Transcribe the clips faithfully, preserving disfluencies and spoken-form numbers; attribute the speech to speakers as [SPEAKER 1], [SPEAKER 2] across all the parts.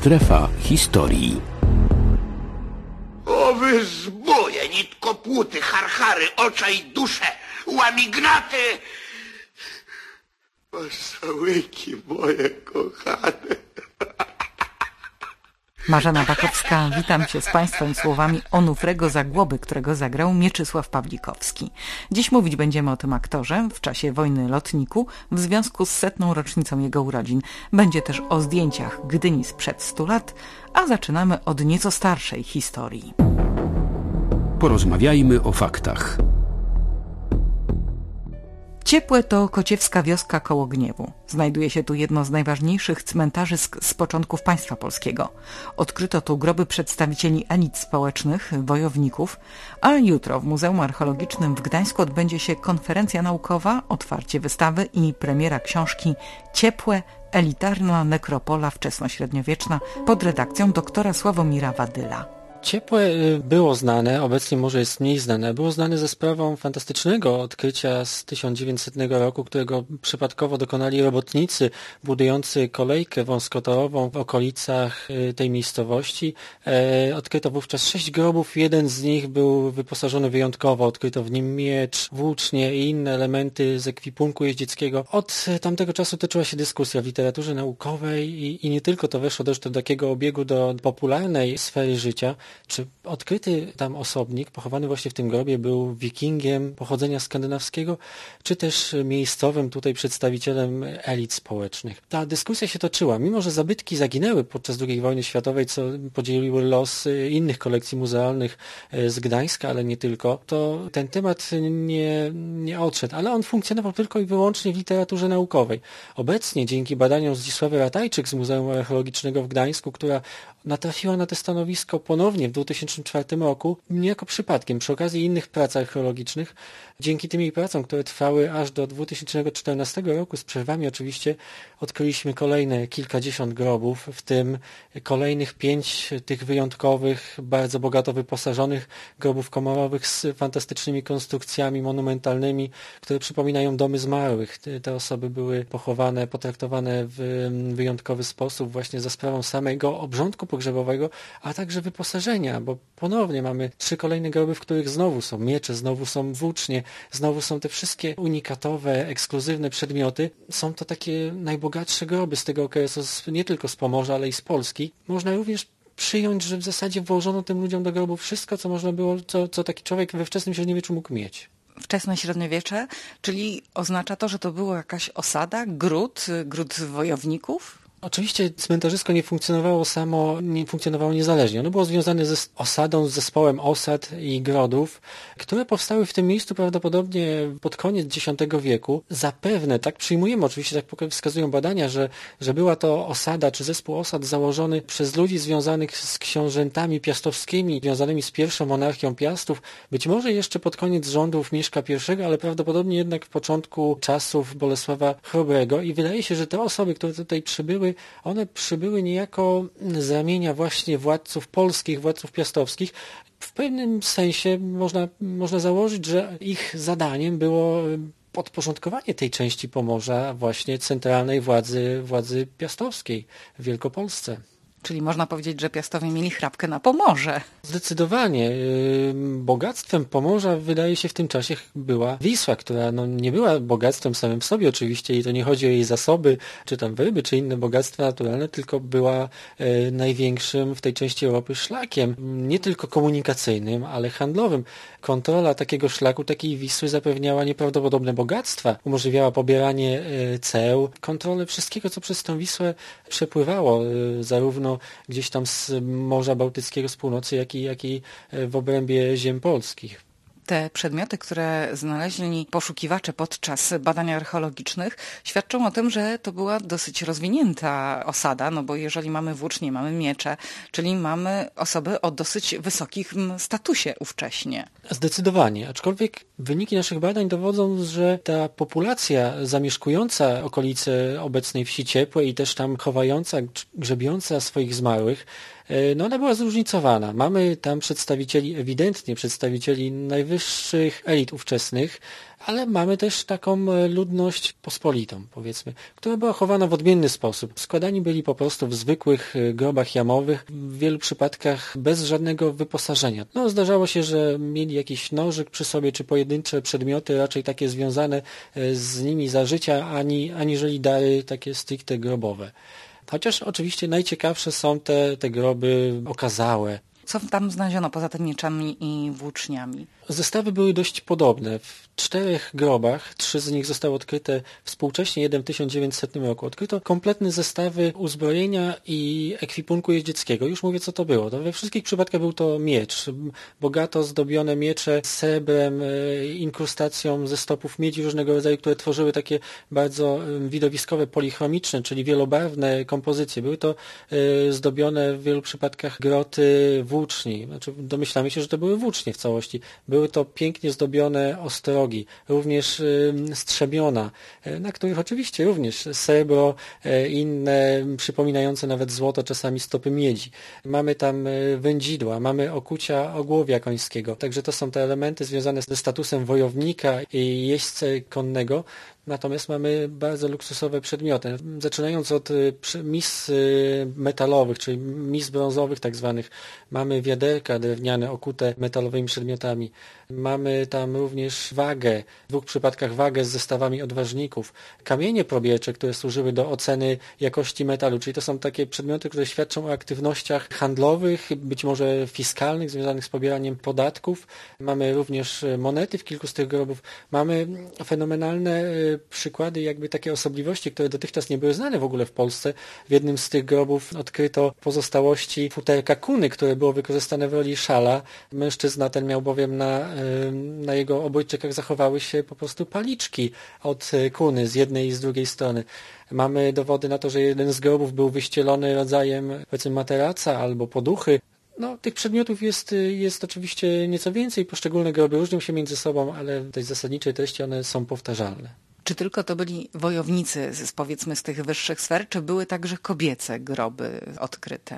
[SPEAKER 1] Strefa historii.
[SPEAKER 2] O wy zbóje, nitkopłuty, harchary, ocza i dusze, łamignaty! Masałyki moje kochane.
[SPEAKER 3] Marzena Bakowska, witam Cię z Państwem słowami Onufrego Zagłoby, którego zagrał Mieczysław Pawlikowski. Dziś mówić będziemy o tym aktorze w czasie wojny lotniku w związku z setną rocznicą jego urodzin. Będzie też o zdjęciach Gdyni sprzed stu lat, a zaczynamy od nieco starszej historii.
[SPEAKER 1] Porozmawiajmy o faktach.
[SPEAKER 3] Ciepłe to kociewska wioska koło Gniewu. Znajduje się tu jedno z najważniejszych cmentarzysk z początków państwa polskiego. Odkryto tu groby przedstawicieli elit społecznych, wojowników, a jutro w Muzeum Archeologicznym w Gdańsku odbędzie się konferencja naukowa, otwarcie wystawy i premiera książki Ciepłe, elitarna nekropola wczesnośredniowieczna pod redakcją doktora Sławomira Wadyla.
[SPEAKER 4] Ciepłe było znane, obecnie może jest mniej znane. Było znane ze sprawą fantastycznego odkrycia z tysiąc dziewięćsetnego roku, którego przypadkowo dokonali robotnicy budujący kolejkę wąskotorową w okolicach tej miejscowości. E, odkryto wówczas sześć grobów, jeden z nich był wyposażony wyjątkowo. Odkryto w nim miecz, włócznie i inne elementy z ekwipunku jeździeckiego. Od tamtego czasu toczyła się dyskusja w literaturze naukowej i, i nie tylko to weszło też do takiego obiegu do popularnej sfery życia. Czy odkryty tam osobnik, pochowany właśnie w tym grobie, był wikingiem pochodzenia skandynawskiego, czy też miejscowym tutaj przedstawicielem elit społecznych. Ta dyskusja się toczyła, mimo że zabytki zaginęły podczas drugiej wojny światowej, co podzieliły los innych kolekcji muzealnych z Gdańska, ale nie tylko, to ten temat nie, nie odszedł, ale on funkcjonował tylko i wyłącznie w literaturze naukowej. Obecnie dzięki badaniom Zdzisławy Ratajczyk z Muzeum Archeologicznego w Gdańsku, która natrafiła na to stanowisko ponownie w dwa tysiące czwartym roku, niejako przypadkiem, przy okazji innych prac archeologicznych. Dzięki tym jej pracom, które trwały aż do dwa tysiące czternastego roku, z przerwami oczywiście, odkryliśmy kolejne kilkadziesiąt grobów, w tym kolejnych pięć tych wyjątkowych, bardzo bogato wyposażonych grobów komorowych z fantastycznymi konstrukcjami monumentalnymi, które przypominają domy zmarłych. Te osoby były pochowane, potraktowane w wyjątkowy sposób właśnie za sprawą samego obrządku pogrzebowego, a także wyposażenia, bo ponownie mamy trzy kolejne groby, w których znowu są miecze, znowu są włócznie, znowu są te wszystkie unikatowe, ekskluzywne przedmioty. Są to takie najbogatsze groby z tego okresu, nie tylko z Pomorza, ale i z Polski. Można również przyjąć, że w zasadzie włożono tym ludziom do grobu wszystko, co można było, co, co taki człowiek we wczesnym średniowieczu mógł mieć.
[SPEAKER 3] Wczesne średniowiecze, czyli oznacza to, że to była jakaś osada, gród, gród wojowników?
[SPEAKER 4] Oczywiście cmentarzysko nie funkcjonowało samo, nie funkcjonowało niezależnie. Ono było związane ze osadą, z zespołem osad i grodów, które powstały w tym miejscu prawdopodobnie pod koniec dziesiątego wieku. Zapewne, tak przyjmujemy, oczywiście tak wskazują badania, że, że była to osada czy zespół osad założony przez ludzi związanych z książętami piastowskimi, związanymi z pierwszą monarchią Piastów, być może jeszcze pod koniec rządów Mieszka I, ale prawdopodobnie jednak w początku czasów Bolesława Chrobrego i wydaje się, że te osoby, które tutaj przybyły, one przybyły niejako z ramienia właśnie władców polskich, władców piastowskich. W pewnym sensie można, można założyć, że ich zadaniem było podporządkowanie tej części Pomorza właśnie centralnej władzy, władzy piastowskiej w Wielkopolsce.
[SPEAKER 3] Czyli można powiedzieć, że Piastowie mieli chrapkę na Pomorze.
[SPEAKER 4] Zdecydowanie. Bogactwem Pomorza wydaje się w tym czasie była Wisła, która no, nie była bogactwem samym w sobie oczywiście i to nie chodzi o jej zasoby, czy tam ryby, czy inne bogactwa naturalne, tylko była e, największym w tej części Europy szlakiem. Nie tylko komunikacyjnym, ale handlowym. Kontrola takiego szlaku, takiej Wisły zapewniała nieprawdopodobne bogactwa. Umożliwiała pobieranie e, ceł, kontrolę wszystkiego, co przez tę Wisłę przepływało, e, zarówno gdzieś tam z Morza Bałtyckiego z północy, jak i, jak i w obrębie ziem polskich.
[SPEAKER 3] Te przedmioty, które znaleźli poszukiwacze podczas badań archeologicznych, świadczą o tym, że to była dosyć rozwinięta osada, no bo jeżeli mamy włócznie, mamy miecze, czyli mamy osoby o dosyć wysokim statusie ówcześnie.
[SPEAKER 4] Zdecydowanie, aczkolwiek wyniki naszych badań dowodzą, że ta populacja zamieszkująca okolice obecnej wsi Ciepłej i też tam chowająca, grzebiąca swoich zmarłych, no ona była zróżnicowana. Mamy tam przedstawicieli, ewidentnie przedstawicieli najwyższych elit ówczesnych, ale mamy też taką ludność pospolitą, powiedzmy, która była chowana w odmienny sposób. Składani byli po prostu w zwykłych grobach jamowych, w wielu przypadkach bez żadnego wyposażenia. No, zdarzało się, że mieli jakiś nożyk przy sobie, czy pojedyncze przedmioty, raczej takie związane z nimi za życia, ani, aniżeli dary takie stricte grobowe. Chociaż oczywiście najciekawsze są te, te groby okazałe.
[SPEAKER 3] Co tam znaleziono poza tymi mieczami i włóczniami?
[SPEAKER 4] Zestawy były dość podobne. W czterech grobach, trzy z nich zostały odkryte współcześnie, jeden w tysiąc dziewięćsetnym roku. Odkryto kompletne zestawy uzbrojenia i ekwipunku jeździeckiego. Już mówię, co to było. To we wszystkich przypadkach był to miecz. Bogato zdobione miecze srebrem, inkrustacją ze stopów miedzi różnego rodzaju, które tworzyły takie bardzo widowiskowe, polichromiczne, czyli wielobarwne kompozycje. Były to zdobione w wielu przypadkach groty włóczni. Znaczy, domyślamy się, że to były włócznie w całości. Były to pięknie zdobione ostrogi, również y, strzemiona, y, na których oczywiście również srebro, y, inne przypominające nawet złoto, czasami stopy miedzi. Mamy tam y, wędzidła, mamy okucia ogłowia końskiego. Także to są te elementy związane ze statusem wojownika i jeźdźcy konnego. Natomiast mamy bardzo luksusowe przedmioty. Zaczynając od mis metalowych, czyli mis brązowych tak zwanych, mamy wiaderka drewniane okute metalowymi przedmiotami. Mamy tam również wagę, w dwóch przypadkach wagę z zestawami odważników. Kamienie probiercze, które służyły do oceny jakości metalu, czyli to są takie przedmioty, które świadczą o aktywnościach handlowych, być może fiskalnych, związanych z pobieraniem podatków. Mamy również monety w kilku z tych grobów. Mamy fenomenalne przykłady jakby takie osobliwości, które dotychczas nie były znane w ogóle w Polsce. W jednym z tych grobów odkryto pozostałości futerka kuny, które było wykorzystane w roli szala. Mężczyzna ten miał bowiem na, na jego obojczykach zachowały się po prostu paliczki od kuny z jednej i z drugiej strony. Mamy dowody na to, że jeden z grobów był wyścielony rodzajem, powiedzmy, materaca albo poduchy. No, tych przedmiotów jest, jest oczywiście nieco więcej. Poszczególne groby różnią się między sobą, ale w tej zasadniczej treści one są powtarzalne.
[SPEAKER 3] Czy tylko to byli wojownicy, z, powiedzmy, z tych wyższych sfer, czy były także kobiece groby odkryte?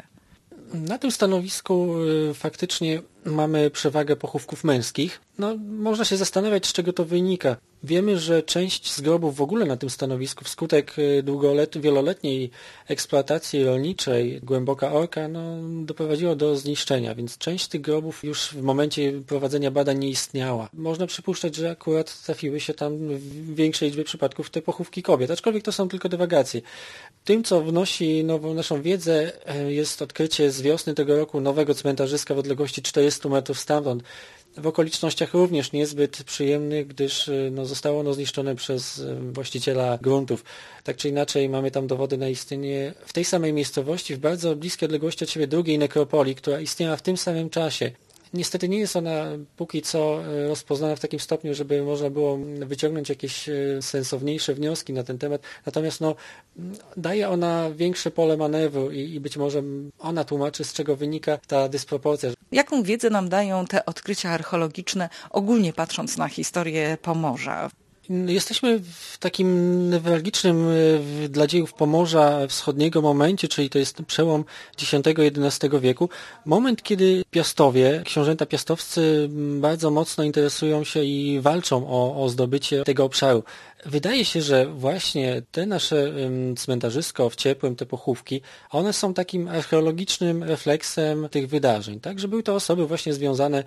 [SPEAKER 4] Na tym stanowisku y, faktycznie mamy przewagę pochówków męskich. No, można się zastanawiać, z czego to wynika. Wiemy, że część z grobów w ogóle na tym stanowisku wskutek długolet- wieloletniej eksploatacji rolniczej Głęboka Orka no, doprowadziło do zniszczenia, więc część tych grobów już w momencie prowadzenia badań nie istniała. Można przypuszczać, że akurat trafiły się tam w większej liczbie przypadków te pochówki kobiet, aczkolwiek to są tylko dywagacje. Tym, co wnosi nową, naszą wiedzę, jest odkrycie z wiosny tego roku nowego cmentarzyska w odległości czterystu metrów stamtąd, w okolicznościach również niezbyt przyjemnych, gdyż no, zostało ono zniszczone przez właściciela gruntów. Tak czy inaczej mamy tam dowody na istnienie w tej samej miejscowości, w bardzo bliskiej odległości od siebie drugiej nekropolii, która istniała w tym samym czasie. Niestety nie jest ona póki co rozpoznana w takim stopniu, żeby można było wyciągnąć jakieś sensowniejsze wnioski na ten temat. Natomiast no, daje ona większe pole manewru i, i być może ona tłumaczy, z czego wynika ta dysproporcja.
[SPEAKER 3] Jaką wiedzę nam dają te odkrycia archeologiczne, ogólnie patrząc na historię Pomorza?
[SPEAKER 4] Jesteśmy w takim newralgicznym dla dziejów Pomorza Wschodniego momencie, czyli to jest przełom dziesiątego jedenastego wieku. Moment, kiedy Piastowie, książęta piastowscy bardzo mocno interesują się i walczą o, o zdobycie tego obszaru. Wydaje się, że właśnie te nasze cmentarzysko w Ciepłym, te pochówki, one są takim archeologicznym refleksem tych wydarzeń, tak? Że były to osoby właśnie związane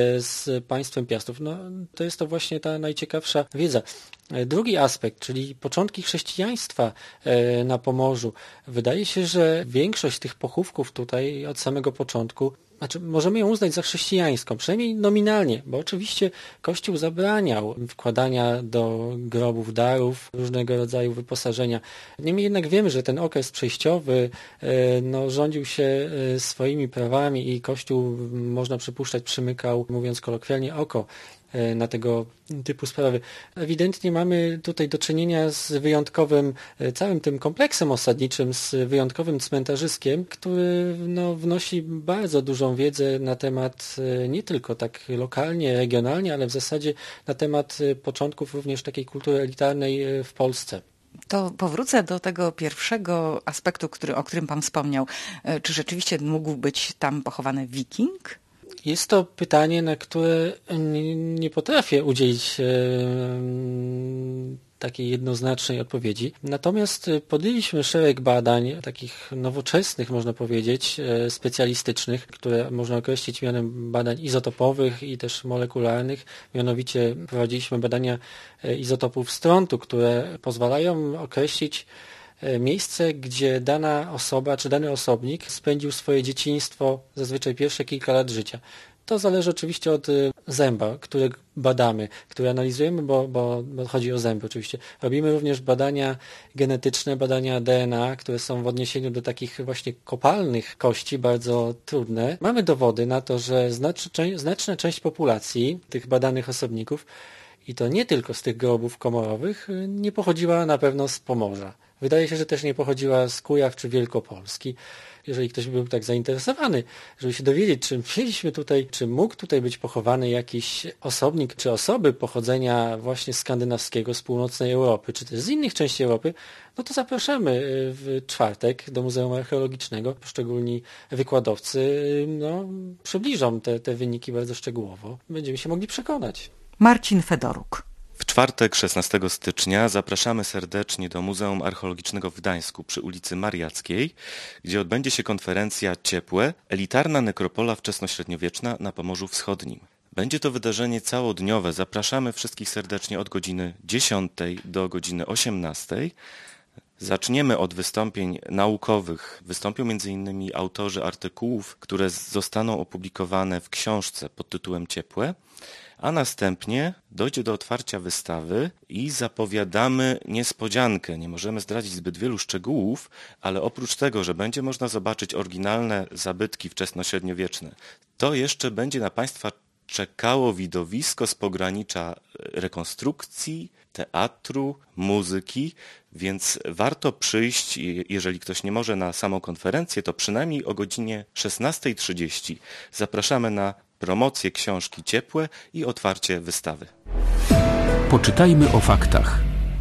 [SPEAKER 4] z państwem Piastów. No, to jest to właśnie ta najciekawsza wiedza. Drugi aspekt, czyli początki chrześcijaństwa na Pomorzu. Wydaje się, że większość tych pochówków tutaj od samego początku, znaczy możemy ją uznać za chrześcijańską, przynajmniej nominalnie, bo oczywiście Kościół zabraniał wkładania do grobów darów, różnego rodzaju wyposażenia. Niemniej jednak wiemy, że ten okres przejściowy no, rządził się swoimi prawami i Kościół, można przypuszczać, przymykał, mówiąc kolokwialnie, oko na tego typu sprawy. Ewidentnie mamy tutaj do czynienia z wyjątkowym, całym tym kompleksem osadniczym, z wyjątkowym cmentarzyskiem, który no, wnosi bardzo dużą wiedzę na temat nie tylko tak lokalnie, regionalnie, ale w zasadzie na temat początków również takiej kultury elitarnej w Polsce.
[SPEAKER 3] To powrócę do tego pierwszego aspektu, który, o którym pan wspomniał. Czy rzeczywiście mógł być tam pochowany wiking?
[SPEAKER 4] Jest to pytanie, na które nie, nie potrafię udzielić e, takiej jednoznacznej odpowiedzi. Natomiast podjęliśmy szereg badań, takich nowoczesnych, można powiedzieć, e, specjalistycznych, które można określić mianem badań izotopowych i też molekularnych. Mianowicie prowadziliśmy badania izotopów strontu, które pozwalają określić miejsce, gdzie dana osoba czy dany osobnik spędził swoje dzieciństwo, zazwyczaj pierwsze kilka lat życia. To zależy oczywiście od zęba, który badamy, który analizujemy, bo, bo, bo chodzi o zęby oczywiście. Robimy również badania genetyczne, badania D N A, które są w odniesieniu do takich właśnie kopalnych kości bardzo trudne. Mamy dowody na to, że znaczna, znaczna część populacji tych badanych osobników, i to nie tylko z tych grobów komorowych, nie pochodziła na pewno z Pomorza. Wydaje się, że też nie pochodziła z Kujaw czy Wielkopolski. Jeżeli ktoś był tak zainteresowany, żeby się dowiedzieć, czy mieliśmy tutaj, czy mógł tutaj być pochowany jakiś osobnik, czy osoby pochodzenia właśnie skandynawskiego, z północnej Europy, czy też z innych części Europy, no to zapraszamy w czwartek do Muzeum Archeologicznego. Poszczególni wykładowcy no, przybliżą te, te wyniki bardzo szczegółowo. Będziemy się mogli przekonać.
[SPEAKER 3] Marcin Fedoruk.
[SPEAKER 5] W czwartek, szesnastego stycznia, zapraszamy serdecznie do Muzeum Archeologicznego w Gdańsku przy ulicy Mariackiej, gdzie odbędzie się konferencja Ciepłe – elitarna nekropola wczesnośredniowieczna na Pomorzu Wschodnim. Będzie to wydarzenie całodniowe. Zapraszamy wszystkich serdecznie od godziny dziesiątej do godziny osiemnastej. Zaczniemy od wystąpień naukowych. Wystąpią między innymi autorzy artykułów, które zostaną opublikowane w książce pod tytułem Ciepłe. A następnie dojdzie do otwarcia wystawy i zapowiadamy niespodziankę. Nie możemy zdradzić zbyt wielu szczegółów, ale oprócz tego, że będzie można zobaczyć oryginalne zabytki wczesnośredniowieczne, to jeszcze będzie na Państwa czekało widowisko z pogranicza rekonstrukcji, teatru, muzyki, więc warto przyjść, jeżeli ktoś nie może na samą konferencję, to przynajmniej o godzinie szesnastej trzydzieści. Zapraszamy na promocję książki Ciepłe i otwarcie wystawy.
[SPEAKER 1] Poczytajmy o faktach.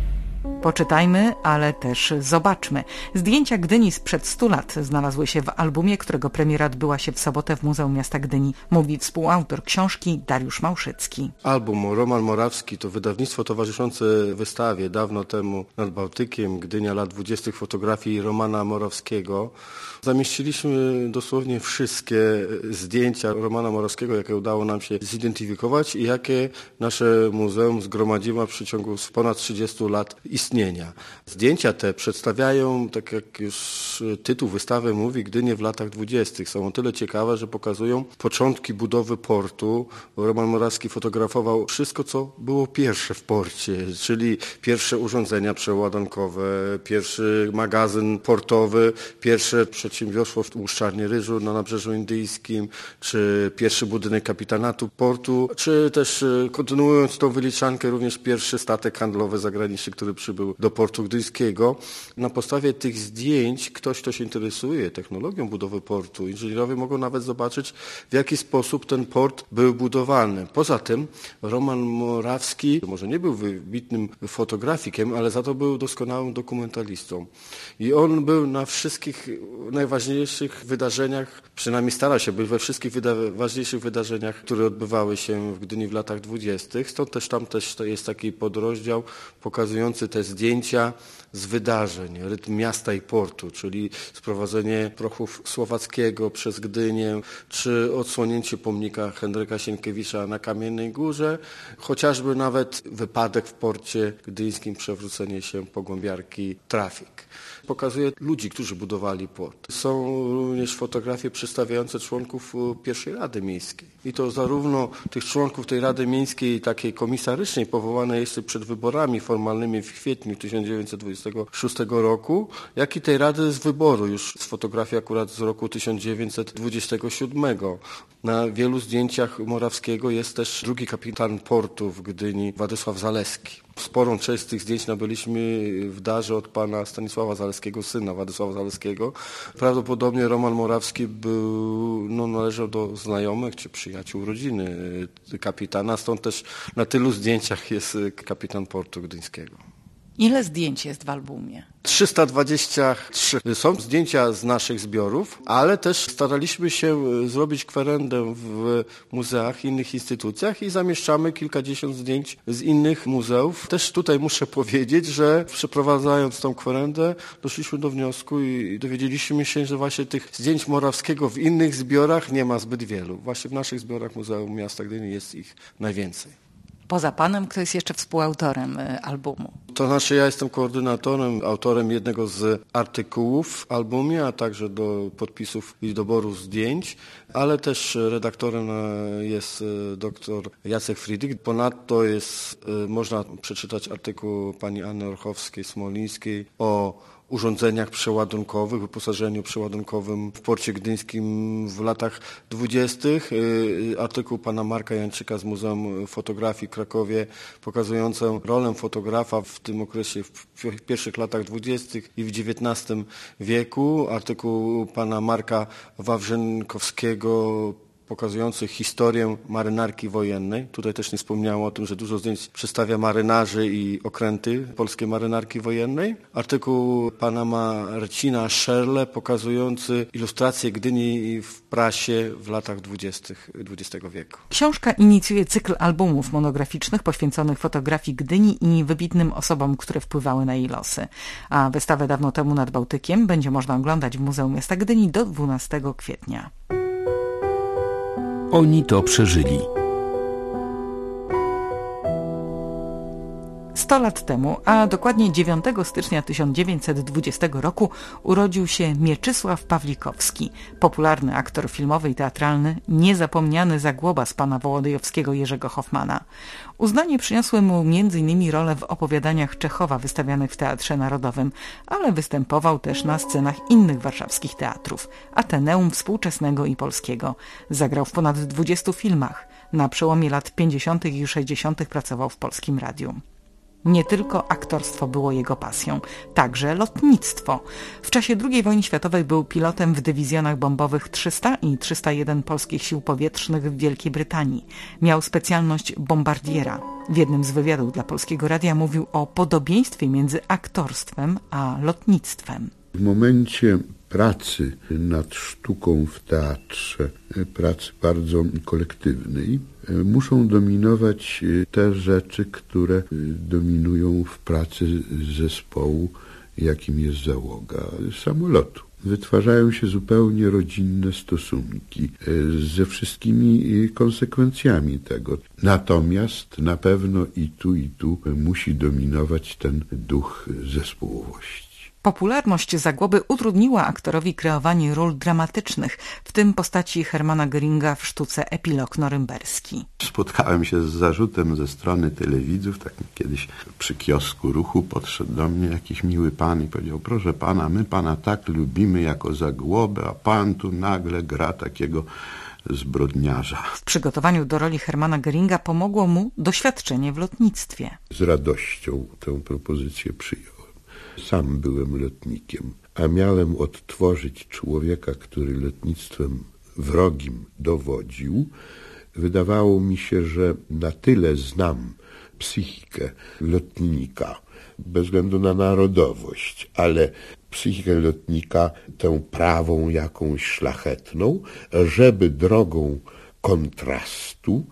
[SPEAKER 3] Poczytajmy, ale też zobaczmy. Zdjęcia Gdyni sprzed stu lat znalazły się w albumie, którego premiera odbyła się w sobotę w Muzeum Miasta Gdyni. Mówi współautor książki Dariusz Małszycki.
[SPEAKER 6] Album Roman Morawski to wydawnictwo towarzyszące wystawie dawno temu nad Bałtykiem, Gdynia lat dwudziestych fotografii Romana Morawskiego. Zamieściliśmy dosłownie wszystkie zdjęcia Romana Morawskiego, jakie udało nam się zidentyfikować i jakie nasze muzeum zgromadziło w przeciągu ponad trzydziestu lat istnienia. Zdjęcia te przedstawiają, tak jak już tytuł wystawy mówi, Gdynię w latach dwudziestych. Są o tyle ciekawe, że pokazują początki budowy portu. Roman Morawski fotografował wszystko, co było pierwsze w porcie, czyli pierwsze urządzenia przeładankowe, pierwszy magazyn portowy, pierwsze przedsiębiorstwo w Łuszczarni Ryżu na Nabrzeżu Indyjskim, czy pierwszy budynek kapitanatu portu, czy też kontynuując tą wyliczankę również pierwszy statek handlowy zagraniczny, który przybył do portu gdyńskiego. Na podstawie tych zdjęć ktoś, kto się interesuje technologią budowy portu, inżynierowie mogą nawet zobaczyć, w jaki sposób ten port był budowany. Poza tym Roman Morawski może nie był wybitnym fotografikiem, ale za to był doskonałym dokumentalistą. I on był na wszystkich najważniejszych wydarzeniach, przynajmniej starał się być we wszystkich wyda- ważniejszych wydarzeniach, które odbywały się w Gdyni w latach dwudziestych. Stąd też tam też jest taki podrozdział pokazujący te zdjęcia z wydarzeń, rytm miasta i portu, czyli sprowadzenie prochu słowackiego przez Gdynię, czy odsłonięcie pomnika Henryka Sienkiewicza na Kamiennej Górze, chociażby nawet wypadek w porcie gdyńskim, przewrócenie się pogłębiarki Trafik. Pokazuje ludzi, którzy budowali port. Są również fotografie przedstawiające członków pierwszej Rady Miejskiej. I to zarówno tych członków tej Rady Miejskiej, takiej komisarycznej, powołanej jeszcze przed wyborami formalnymi w kwietniu tysiąc dziewięćset dwudziestego szóstego roku, jak i tej Rady z wyboru, już z fotografii akurat z roku tysiąc dziewięćset dwudziestego siódmego. Na wielu zdjęciach Morawskiego jest też drugi kapitan portu w Gdyni, Władysław Zaleski. Sporą część z tych zdjęć nabyliśmy w darze od pana Stanisława Zaleskiego, syna Władysława Zaleskiego. Prawdopodobnie Roman Morawski był, no, należał do znajomych czy przyjaciół rodziny kapitana, stąd też na tylu zdjęciach jest kapitan portu gdyńskiego.
[SPEAKER 3] Ile zdjęć jest w albumie?
[SPEAKER 6] trzysta dwadzieścia trzy. Są zdjęcia z naszych zbiorów, ale też staraliśmy się zrobić kwerendę w muzeach, innych instytucjach i zamieszczamy kilkadziesiąt zdjęć z innych muzeów. Też tutaj muszę powiedzieć, że przeprowadzając tą kwerendę doszliśmy do wniosku i dowiedzieliśmy się, że właśnie tych zdjęć Morawskiego w innych zbiorach nie ma zbyt wielu. Właśnie w naszych zbiorach Muzeum Miasta Gdyni jest ich najwięcej.
[SPEAKER 3] Poza panem, kto jest jeszcze współautorem albumu?
[SPEAKER 6] To znaczy ja jestem koordynatorem, autorem jednego z artykułów w albumie, a także do podpisów i doboru zdjęć, ale też redaktorem jest dr Jacek Friedrich. Ponadto jest, można przeczytać artykuł pani Anny Orchowskiej-Smolińskiej o urządzeniach przeładunkowych, wyposażeniu przeładunkowym w porcie gdyńskim w latach dwudziestych. Artykuł pana Marka Jańczyka z Muzeum Fotografii w Krakowie pokazujący rolę fotografa w tym okresie w pierwszych latach dwudziestych i w dziewiętnastym wieku. Artykuł pana Marka Wawrzynkowskiego pokazujący historię marynarki wojennej. Tutaj też nie wspomniałem o tym, że dużo zdjęć przedstawia marynarzy i okręty polskiej marynarki wojennej. Artykuł pana Marcina Szerle pokazujący ilustrację Gdyni w prasie w latach dwudziestych dwudziestego wieku.
[SPEAKER 3] Książka inicjuje cykl albumów monograficznych poświęconych fotografii Gdyni i wybitnym osobom, które wpływały na jej losy. A wystawę Dawno temu nad Bałtykiem będzie można oglądać w Muzeum Miasta Gdyni do dwunastego kwietnia.
[SPEAKER 1] Oni to przeżyli.
[SPEAKER 3] Sto lat temu, a dokładnie dziewiątego stycznia tysiąc dziewięćset dwudziestego roku urodził się Mieczysław Pawlikowski, popularny aktor filmowy i teatralny, niezapomniany Zagłoba z pana Wołodyjowskiego Jerzego Hoffmana. Uznanie przyniosły mu między innymi role w opowiadaniach Czechowa wystawianych w Teatrze Narodowym, ale występował też na scenach innych warszawskich teatrów, Ateneum współczesnego i polskiego. Zagrał w ponad dwudziestu filmach. Na przełomie lat pięćdziesiątych i sześćdziesiątych pracował w Polskim Radiu. Nie tylko aktorstwo było jego pasją, także lotnictwo. W czasie drugiej wojny światowej był pilotem w dywizjonach bombowych trzysta i trzysta jeden polskich sił powietrznych w Wielkiej Brytanii. Miał specjalność bombardiera. W jednym z wywiadów dla Polskiego Radia mówił o podobieństwie między aktorstwem a lotnictwem.
[SPEAKER 7] W momencie pracy nad sztuką w teatrze, pracy bardzo kolektywnej, muszą dominować te rzeczy, które dominują w pracy zespołu, jakim jest załoga samolotu. Wytwarzają się zupełnie rodzinne stosunki ze wszystkimi konsekwencjami tego. Natomiast na pewno i tu, i tu musi dominować ten duch zespołowości.
[SPEAKER 3] Popularność Zagłoby utrudniła aktorowi kreowanie ról dramatycznych, w tym postaci Hermana Göringa w sztuce Epilog norymberski.
[SPEAKER 8] Spotkałem się z zarzutem ze strony telewidzów, tak kiedyś przy kiosku Ruchu podszedł do mnie jakiś miły pan i powiedział: proszę pana, my pana tak lubimy jako Zagłobę, a pan tu nagle gra takiego zbrodniarza.
[SPEAKER 3] W przygotowaniu do roli Hermana Göringa pomogło mu doświadczenie w lotnictwie.
[SPEAKER 7] Z radością tę propozycję przyjąłem. Sam byłem lotnikiem, a miałem odtworzyć człowieka, który lotnictwem wrogim dowodził. Wydawało mi się, że na tyle znam psychikę lotnika, bez względu na narodowość, ale psychikę lotnika, tę prawą jakąś szlachetną, żeby drogą kontrastu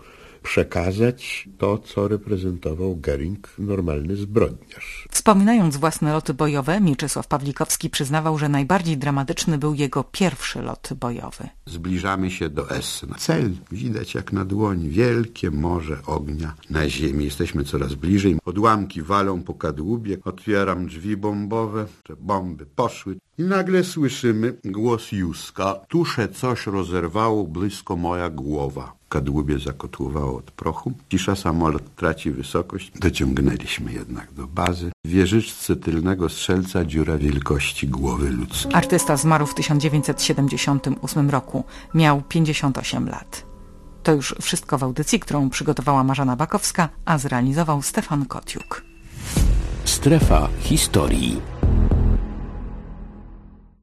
[SPEAKER 7] przekazać to, co reprezentował Göring, normalny zbrodniarz.
[SPEAKER 3] Wspominając własne loty bojowe, Mieczysław Pawlikowski przyznawał, że najbardziej dramatyczny był jego pierwszy lot bojowy.
[SPEAKER 8] Zbliżamy się do Essen. Cel widać jak na dłoni. Wielkie morze ognia na ziemi. Jesteśmy coraz bliżej. Odłamki walą po kadłubie. Otwieram drzwi bombowe. Te bomby poszły. I nagle słyszymy głos Józka. Tusze coś rozerwało blisko moja głowa. Kadłubie zakotłowało od prochu. Cisza, samolot traci wysokość. Dociągnęliśmy jednak do bazy. W wieżyczce tylnego strzelca dziura wielkości głowy ludzkiej.
[SPEAKER 3] Artysta zmarł w tysiąc dziewięćset siedemdziesiątym ósmym roku. Miał pięćdziesiąt osiem lat. To już wszystko w audycji, którą przygotowała Marzena Bakowska, a zrealizował Stefan Kociuk.
[SPEAKER 1] Strefa historii.